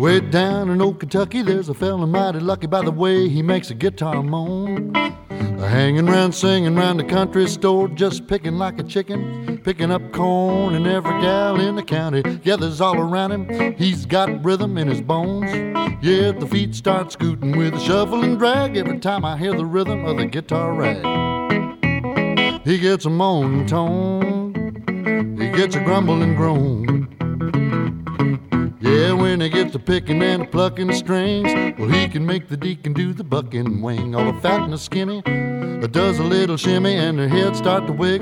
Way down in old Kentucky, there's a fella mighty lucky by the way he makes a guitar moan. Hanging round, singing round the country store, just picking like a chicken, picking up corn, and every gal in the county gathers all around him. He's got rhythm in his bones. Yeah, the feet start scooting with a shuffle and drag every time I hear the rhythm of the guitar rag. He gets a moaning tone, he gets a grumbling groan. Yeah, when he gets to picking and to plucking the strings, well, he can make the deacon do the bucking wing. All the fat and the skinny does a little shimmy, and their heads start to wiggle.